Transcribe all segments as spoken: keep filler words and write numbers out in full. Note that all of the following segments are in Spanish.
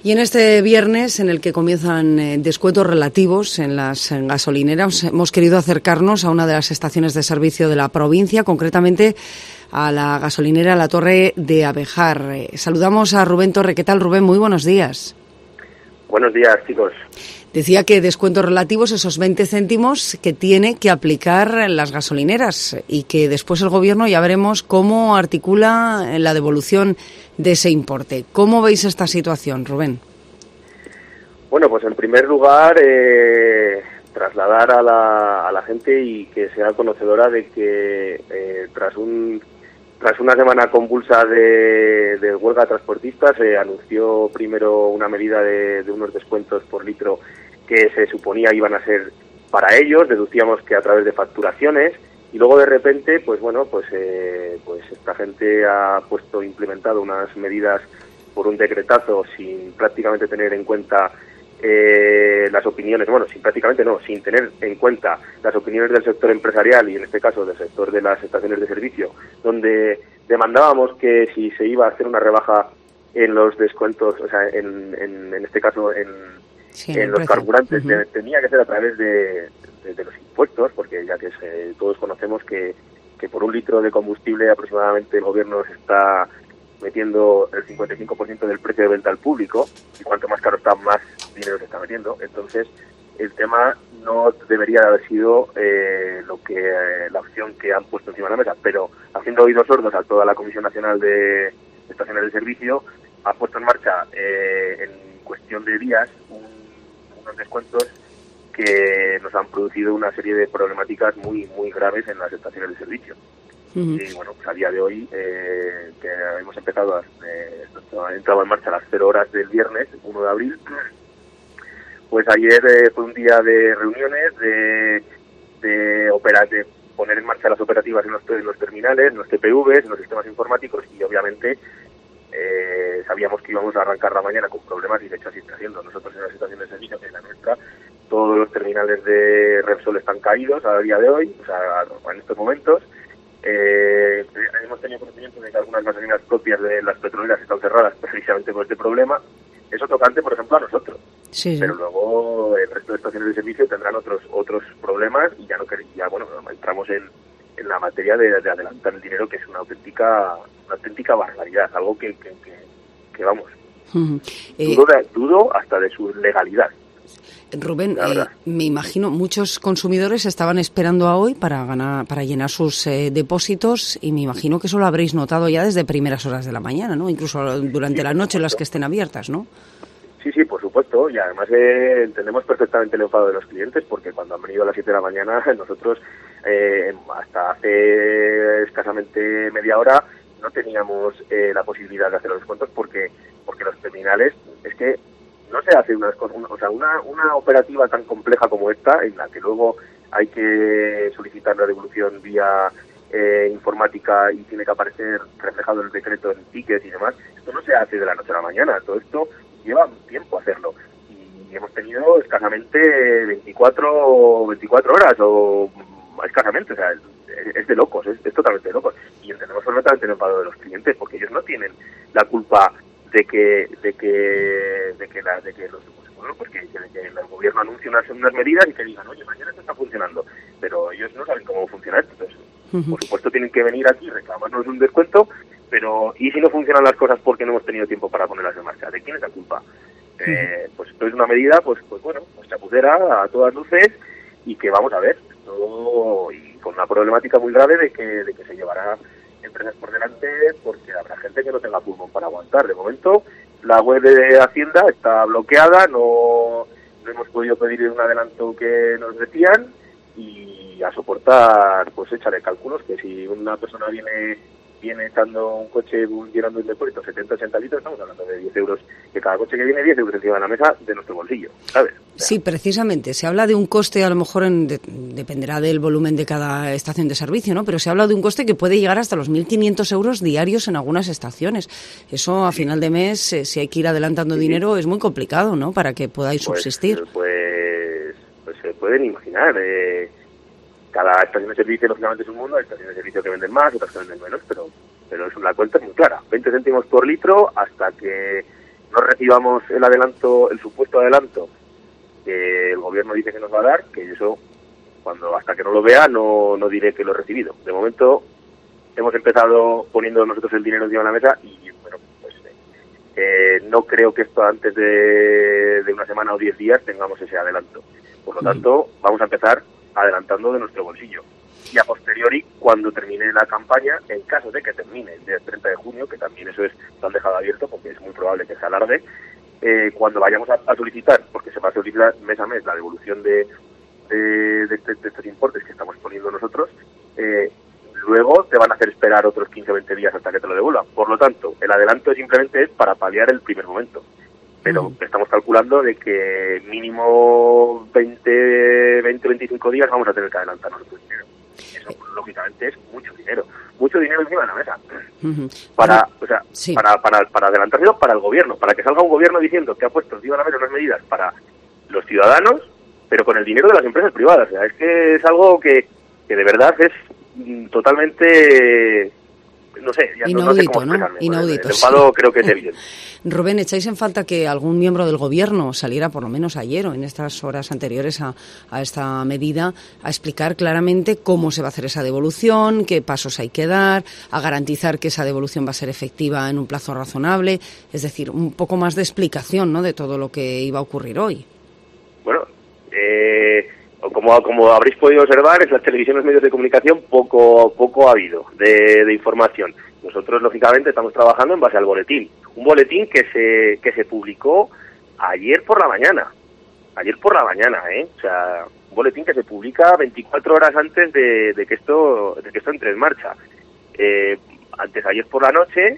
Y en este viernes, en el que comienzan eh, descuentos relativos en las en gasolineras, hemos querido acercarnos a una de las estaciones de servicio de la provincia, concretamente a la gasolinera La Torre de Abejar. Eh, saludamos a Rubén Torre. ¿Qué tal, Rubén? Muy buenos días. Buenos días, chicos. Decía que descuentos relativos, esos veinte céntimos que tiene que aplicar las gasolineras y que después el Gobierno ya veremos cómo articula la devolución de ese importe. ¿Cómo veis esta situación, Rubén? Bueno, pues en primer lugar, eh, trasladar a la, a la gente y que sea conocedora de que eh, tras un tras una semana convulsa de, de huelga de transportistas, se anunció primero una medida de, de unos descuentos por litro que se suponía iban a ser para ellos, deducíamos que a través de facturaciones, y luego de repente, pues bueno, pues eh, pues esta gente ha puesto, implementado unas medidas por un decretazo sin prácticamente tener en cuenta eh, las opiniones, bueno, sin prácticamente no, sin tener en cuenta las opiniones del sector empresarial y en este caso del sector de las estaciones de servicio, donde demandábamos que si se iba a hacer una rebaja en los descuentos, o sea, en, en, en este caso en Sí, en los precio. carburantes, uh-huh. tenía que ser a través de, de, de los impuestos, porque ya que se, todos conocemos que, que por un litro de combustible aproximadamente el gobierno se está metiendo el cincuenta y cinco por ciento del precio de venta al público, y cuanto más caro está, más dinero se está metiendo. Entonces, el tema no debería haber sido eh, lo que eh, la opción que han puesto encima de la mesa, pero haciendo oídos sordos a toda la Comisión Nacional de Estaciones de Servicio, ha puesto en marcha eh, en cuestión de días un unos descuentos que nos han producido una serie de problemáticas muy muy graves en las estaciones de servicio. Uh-huh. Y bueno, pues a día de hoy, eh, que hemos empezado, a, eh, ha entrado en marcha a las cero horas del viernes, uno de abril, pues ayer eh, fue un día de reuniones, de de, opera, de poner en marcha las operativas en los, en los terminales, en los T P Vs, en los sistemas informáticos, y obviamente Eh, sabíamos que íbamos a arrancar la mañana con problemas, y de hecho así está haciendo. Nosotros en la situación de servicio, que es la nuestra, todos los terminales de Repsol están caídos a día de hoy, o sea, en estos momentos. Eh, hemos tenido conocimiento de que algunas gasolineras propias de las petroleras están cerradas precisamente por este problema. Eso tocante, por ejemplo, a nosotros. Sí, sí. Pero luego el resto de estaciones de servicio tendrán otros otros problemas, y ya no ya bueno entramos en en la materia de, de adelantar el dinero, que es una auténtica una auténtica barbaridad, algo que que, que, que vamos, uh-huh. eh, dudo, de, dudo hasta de su legalidad. Rubén, eh, me imagino muchos consumidores estaban esperando a hoy para ganar, para llenar sus eh, depósitos, y me imagino que eso lo habréis notado ya desde primeras horas de la mañana, ¿no? Incluso durante sí, la noche en las que estén abiertas, ¿no? Sí, sí, por supuesto, y además eh, entendemos perfectamente el enfado de los clientes, porque cuando han venido a las siete de la mañana, nosotros eh, hasta hace escasamente media hora no teníamos eh, la posibilidad de hacer los descuentos, porque porque los terminales, es que no se hace unas cosas, una, o sea, una, una operativa tan compleja como esta, en la que luego hay que solicitar la devolución vía eh, informática y tiene que aparecer reflejado el decreto en tickets y demás. Esto no se hace de la noche a la mañana, todo esto lleva un tiempo hacerlo, y hemos tenido escasamente veinticuatro, veinticuatro horas o escasamente, o sea, es, es de locos, es, es totalmente de locos, y entendemos perfectamente el enfado de los clientes, porque ellos no tienen la culpa de que de que de que la, de que los bueno, pues que, de que el gobierno anuncie unas, unas medidas y que digan, oye, mañana esto está funcionando, pero ellos no saben cómo funciona esto. Entonces, uh-huh. por supuesto tienen que venir aquí y reclamarnos un descuento, pero ¿y si no funcionan las cosas porque no hemos tenido tiempo para ponerlas en marcha? ¿De quién es la culpa? Uh-huh. Eh, pues esto es una medida, pues pues bueno, pues chapucera a todas luces, y que vamos a ver, esto, y con una problemática muy grave de que de que se llevará empresas por delante, porque habrá gente que no tenga pulmón para aguantar. De momento, la web de Hacienda está bloqueada, no, no hemos podido pedir un adelanto que nos decían, y a soportar, pues échale cálculos, que si una persona viene viene echando un coche llenando un depósito setenta, ochenta litros, estamos hablando de diez euros, que cada coche que viene diez euros encima de la mesa de nuestro bolsillo, ¿sabes? O sea, sí, precisamente, se habla de un coste, a lo mejor en, de, dependerá del volumen de cada estación de servicio, ¿no? Pero se habla de un coste que puede llegar hasta los mil quinientos euros diarios en algunas estaciones. Eso a sí. final de mes, eh, si hay que ir adelantando sí. dinero, es muy complicado, ¿no? Para que podáis pues, subsistir. Pues, pues se pueden imaginar, eh, cada estación de servicio, lógicamente, es un mundo. Hay estaciones de servicio que venden más, otras que venden menos, pero pero es una cuenta muy clara. veinte céntimos por litro hasta que no recibamos el adelanto, el supuesto adelanto que el gobierno dice que nos va a dar, que eso, cuando hasta que no lo vea, no, no diré que lo he recibido. De momento, hemos empezado poniendo nosotros el dinero encima de la mesa y, bueno, pues eh, no creo que esto antes de, de una semana o diez días tengamos ese adelanto. Por lo tanto, vamos a empezar adelantando de nuestro bolsillo. Y a posteriori, cuando termine la campaña, en caso de que termine el día treinta de junio, que también eso es, lo han dejado abierto porque es muy probable que se alargue, eh, cuando vayamos a, a solicitar, porque se va a solicitar mes a mes la devolución de, de, de, de, de estos importes que estamos poniendo nosotros, eh, luego te van a hacer esperar otros quince o veinte días hasta que te lo devuelvan. Por lo tanto, el adelanto simplemente es para paliar el primer momento. Pero mm. estamos calculando de que mínimo veinte, veinticinco días vamos a tener que adelantar nosotros dinero. Eso, lógicamente, es mucho dinero. Mucho dinero encima de la mesa. Uh-huh. Para, o sea, sí. para, para, para adelantárselo para el gobierno. Para que salga un gobierno diciendo que ha puesto encima de la mesa unas medidas para los ciudadanos, pero con el dinero de las empresas privadas. O sea, es que es algo que, que de verdad es totalmente... No sé, ya inaudito, no sé cómo ¿no? Inaudito. El enfado sí. Creo que es evidente. Rubén, ¿echáis en falta que algún miembro del Gobierno saliera, por lo menos ayer o en estas horas anteriores a, a esta medida, a explicar claramente cómo se va a hacer esa devolución, qué pasos hay que dar, a garantizar que esa devolución va a ser efectiva en un plazo razonable? Es decir, un poco más de explicación, ¿no?, de todo lo que iba a ocurrir hoy. Bueno, eh... Como, como habréis podido observar, en las televisiones, medios de comunicación, poco poco ha habido de, de información. Nosotros, lógicamente, estamos trabajando en base al boletín. Un boletín que se que se publicó ayer por la mañana. Ayer por la mañana, ¿eh? O sea, un boletín que se publica veinticuatro horas antes de, de que esto de que esto entre en marcha. Eh, antes, ayer por la noche,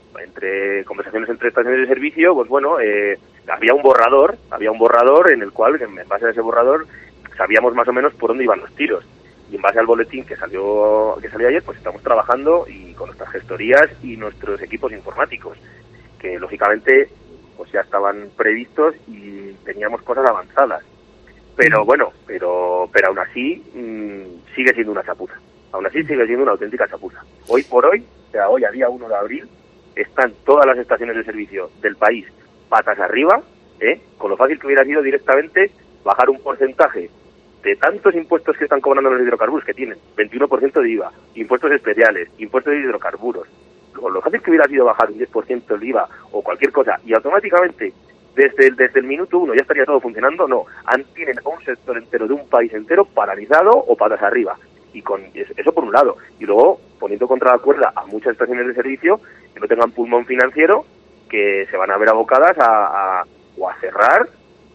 entre conversaciones entre estaciones de servicio, pues bueno, eh, había un borrador, había un borrador en el cual, en base a ese borrador, sabíamos más o menos por dónde iban los tiros. Y en base al boletín que salió que salió ayer, pues estamos trabajando y con nuestras gestorías y nuestros equipos informáticos, que lógicamente pues ya estaban previstos y teníamos cosas avanzadas. Pero bueno, pero pero aún así mmm, sigue siendo una chapuza. Aún así sigue siendo una auténtica chapuza. Hoy por hoy, o sea, hoy a día uno de abril, están todas las estaciones de servicio del país patas arriba, ¿eh? Con lo fácil que hubiera sido directamente bajar un porcentaje de tantos impuestos que están cobrando los hidrocarburos, que tienen veintiuno por ciento de I V A, impuestos especiales, impuestos de hidrocarburos. Lo, lo fácil que hubiera sido bajar un diez por ciento el I V A o cualquier cosa, y automáticamente, desde el, desde el minuto uno ya estaría todo funcionando. No, han, tienen a un sector entero de un país entero paralizado o patas arriba. Y con eso por un lado. Y luego, poniendo contra la cuerda a muchas estaciones de servicio que no tengan pulmón financiero, que se van a ver abocadas a, a, o a cerrar,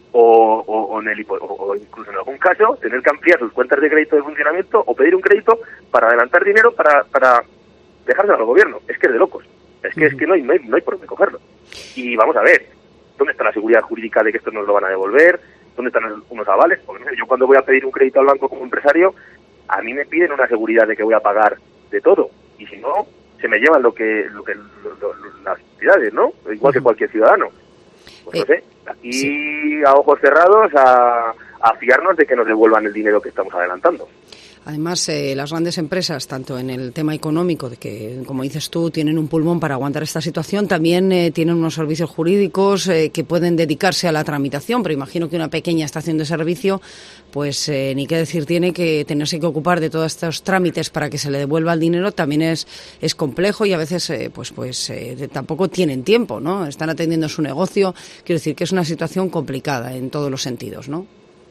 O, o, o, en el, o, o incluso en algún caso tener que ampliar sus cuentas de crédito de funcionamiento o pedir un crédito para adelantar dinero para, para dejárselo al gobierno. Es que es de locos. Es que, uh-huh. es que no hay, no, hay, no hay por dónde cogerlo. Y vamos a ver, ¿dónde está la seguridad jurídica de que esto nos lo van a devolver? ¿Dónde están unos avales? Porque yo cuando voy a pedir un crédito al banco como empresario, a mí me piden una seguridad de que voy a pagar de todo. Y si no, se me llevan lo que, lo que lo, lo, lo, las entidades, ¿no? Igual uh-huh. que cualquier ciudadano. Pues no sé, aquí sí. a ojos cerrados a, a fiarnos de que nos devuelvan el dinero que estamos adelantando. Además, eh, las grandes empresas, tanto en el tema económico, de que, como dices tú, tienen un pulmón para aguantar esta situación, también eh, tienen unos servicios jurídicos eh, que pueden dedicarse a la tramitación, pero imagino que una pequeña estación de servicio, pues eh, ni qué decir tiene, que tenerse que ocupar de todos estos trámites para que se le devuelva el dinero también es es complejo y a veces eh, pues pues eh, tampoco tienen tiempo, ¿no? Están atendiendo su negocio. Quiero decir que es una situación complicada en todos los sentidos, ¿no?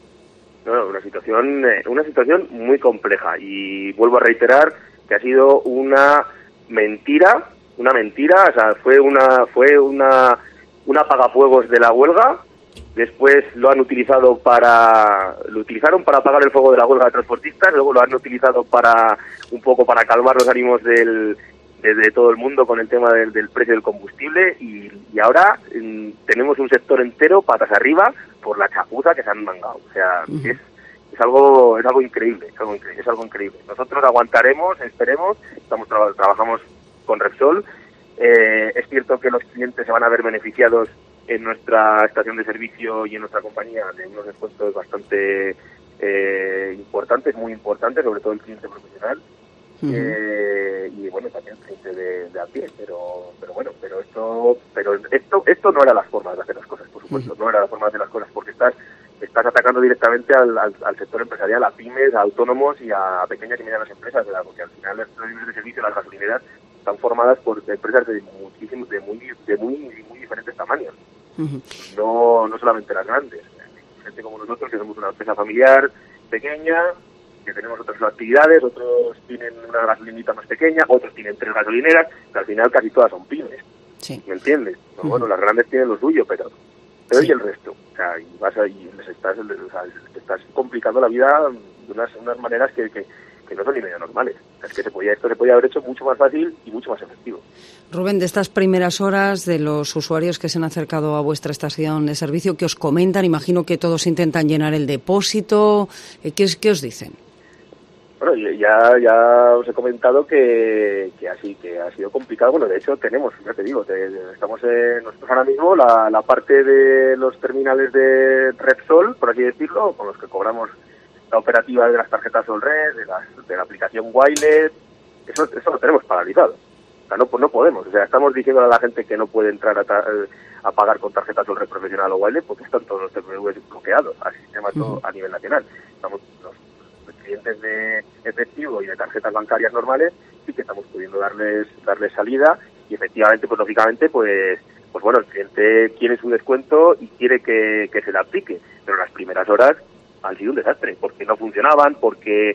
No, una situación, una situación muy compleja, y vuelvo a reiterar que ha sido una mentira, una mentira, o sea, fue una, fue una, un apagafuegos de la huelga. Después lo han utilizado para, lo utilizaron para apagar el fuego de la huelga de transportistas, luego lo han utilizado para, un poco para calmar los ánimos del, de, de todo el mundo con el tema del, del precio del combustible, y, y ahora mm, tenemos un sector entero patas arriba por la chapuza que se han mangado. O sea, uh-huh. es, es algo es algo increíble, es algo increíble, es algo increíble. Nosotros aguantaremos, esperemos, estamos tra- trabajamos con Repsol. Eh, es cierto que los clientes se van a ver beneficiados en nuestra estación de servicio y en nuestra compañía de unos descuentos bastante eh, importantes, muy importantes, sobre todo el cliente profesional. Uh-huh. eh, y bueno, también gente de, de a pie, pero pero bueno, pero esto pero esto esto no era la forma de hacer las cosas, por supuesto, uh-huh. no era la forma de hacer las cosas, porque estás estás atacando directamente al, al, al sector empresarial, a pymes, a autónomos y a pequeñas y medianas empresas, ¿verdad? Porque al final los libres de servicio, las gasolineras, están formadas por empresas de muchísimos, de muy de muy muy diferentes tamaños. Uh-huh. No no solamente las grandes, gente como nosotros que somos una empresa familiar pequeña, que tenemos otras actividades, otros tienen una gasolinita más pequeña, otros tienen tres gasolineras, que al final casi todas son pymes. Sí. ¿Me entiendes? Uh-huh. Bueno, las grandes tienen lo suyo, pero pero sí. Y el resto, o sea, y vas a, y les estás, o sea, te estás complicando la vida de unas, unas maneras que, que, que no son ni medio normales. O sea, es que se podía, esto se podía haber hecho mucho más fácil y mucho más efectivo. Rubén, de estas primeras horas, de los usuarios que se han acercado a vuestra estación de servicio, ¿qué os comentan? Imagino que todos intentan llenar el depósito. ¿Qué, qué os dicen? Bueno, ya ya os he comentado que, que así que ha sido complicado. Bueno, de hecho tenemos, ya te digo, te, estamos en, nosotros ahora mismo la, la parte de los terminales de Repsol, por así decirlo, con los que cobramos la operativa de las tarjetas Solred, de, las, de la aplicación Wilet, eso eso lo tenemos paralizado. O sea, no no podemos. O sea, estamos diciendo a la gente que no puede entrar a, a pagar con tarjetas Solred profesional o Wilet porque están todos los T P Vs bloqueados al sistema todo a nivel nacional. Estamos los clientes de efectivo y de tarjetas bancarias normales sí que estamos pudiendo darles darles salida y efectivamente, pues lógicamente, pues pues bueno, el cliente quiere su descuento y quiere que, que se le aplique, pero las primeras horas han sido un desastre, porque no funcionaban, porque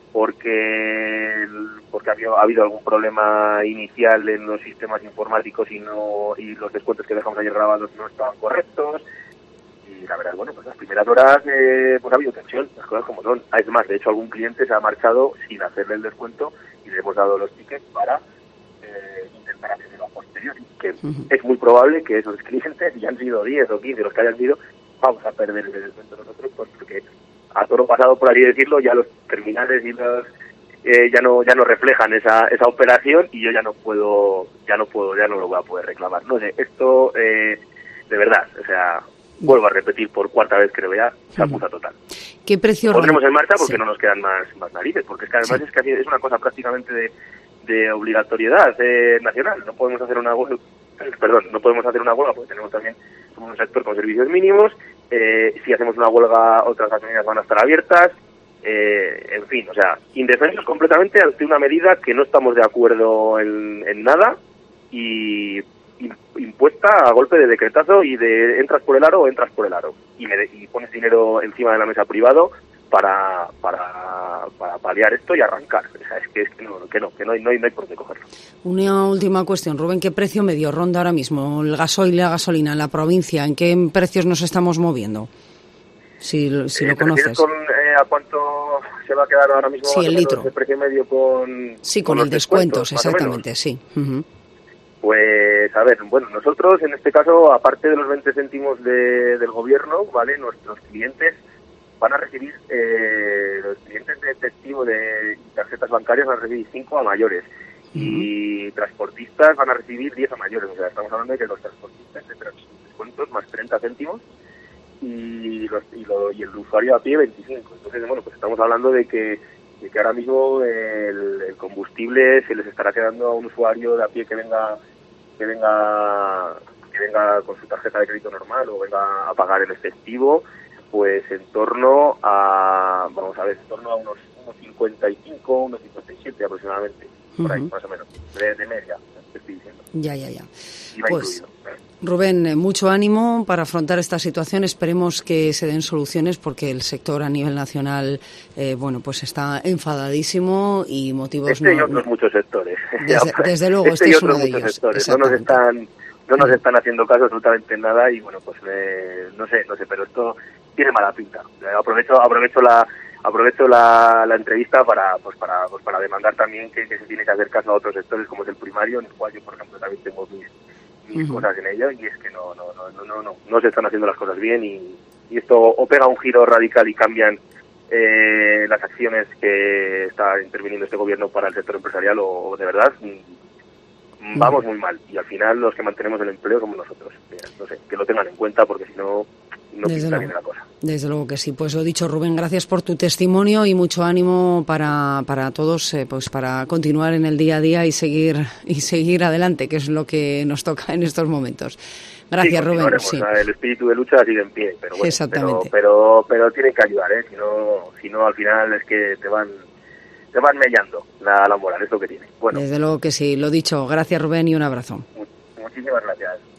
porque porque ha habido, ha habido algún problema inicial en los sistemas informáticos y no y los descuentos que dejamos ayer grabados no estaban correctos. Y la verdad, bueno, pues las primeras horas eh, pues ha habido tensión, las cosas como son. Es más, de hecho, algún cliente se ha marchado sin hacerle el descuento y le hemos dado los tickets para eh, intentar hacerlo a posteriori. Que uh-huh. es muy probable que esos clientes, ya han sido diez o quince los que hayan sido, vamos a perder ese descuento nosotros, pues porque a toro pasado, por así decirlo, ya los terminales y los eh, ya no ya no reflejan esa esa operación y yo ya no puedo ya no puedo ya no lo voy a poder reclamar. No sé, esto eh, de verdad, o sea, vuelvo a repetir por cuarta vez, creo ya, chapuza total. ¿Qué precio pondremos en marcha porque sí. no nos quedan más más narices? Porque es que además sí. es que es una cosa prácticamente de, de obligatoriedad eh, nacional. No podemos hacer una huelga, perdón, no podemos hacer una huelga porque tenemos también somos un sector con servicios mínimos. Eh, si hacemos una huelga, otras gasolineras van a estar abiertas. Eh, en fin, o sea, indefensos completamente ante una medida que no estamos de acuerdo en, en nada y impuesta a golpe de decretazo y de entras por el aro o entras por el aro y, me de, y pones dinero encima de la mesa privado para para para paliar esto y arrancar. O sea, es que es que no que no que no hay no hay, no hay por qué cogerlo. Una última cuestión, Rubén, ¿qué precio medio ronda ahora mismo el gasoil y la gasolina en la provincia? ¿En qué precios nos estamos moviendo? Si, si eh, lo conoces. Con, eh, ¿A cuánto se va a quedar ahora mismo? Sí, el litro. El precio medio con sí, con, con el descuentos, exactamente, sí. Uh-huh. Pues, a ver, bueno, nosotros en este caso, aparte de los veinte céntimos de, del gobierno, ¿vale? Nuestros clientes van a recibir, eh, los clientes de efectivo de tarjetas bancarias van a recibir cinco a mayores uh-huh. y transportistas van a recibir diez a mayores. O sea, estamos hablando de que los transportistas tendrán descuentos más treinta céntimos y, los, y, lo, y el usuario a pie veinticinco. Entonces, bueno, pues estamos hablando de que de que ahora mismo el, el combustible se les estará quedando a un usuario de a pie que venga que venga que venga con su tarjeta de crédito normal o venga a pagar en efectivo, pues en torno a, vamos a ver, en torno a unos, unos cincuenta y cinco, unos cincuenta y siete aproximadamente, por ahí, uh-huh. más o menos, de, de media, te estoy diciendo. Ya, ya, ya. Iba pues, incluido, ¿eh? Rubén, mucho ánimo para afrontar esta situación. Esperemos que se den soluciones porque el sector a nivel nacional, eh, bueno, pues está enfadadísimo y motivos este no... y otros muchos sectores. Desde, desde luego, este, este y es uno de muchos ellos. Sectores. No nos están, no nos están haciendo caso absolutamente nada y bueno, pues eh, no sé, no sé, pero esto tiene mala pinta. Aprovecho, aprovecho la aprovecho la, la entrevista para pues para pues para demandar también que, que se tiene que hacer caso a otros sectores como es el primario, en el cual yo por ejemplo también tengo mis mis uh-huh. cosas en ello y es que no no no no no no no se están haciendo las cosas bien y, y esto o pega un giro radical y cambian eh, las acciones que está interviniendo este gobierno para el sector empresarial o, o de verdad mm, vamos uh-huh. muy mal y al final los que mantenemos el empleo somos nosotros. No sé, que lo tengan en cuenta porque si no no pinta bien la cosa. Desde luego que sí. Pues lo dicho, Rubén, gracias por tu testimonio y mucho ánimo para, para todos, eh, pues para continuar en el día a día y seguir y seguir adelante, que es lo que nos toca en estos momentos. Gracias, sí, Rubén. Sí. El espíritu de lucha sigue en pie, pero bueno, exactamente. Pero, pero, pero tienen que ayudar, ¿eh? Si no, si no, al final es que te van, te van mellando la, la moral, es lo que tiene. Bueno. Desde luego que sí. Lo dicho, gracias, Rubén, y un abrazo. Muchísimas gracias.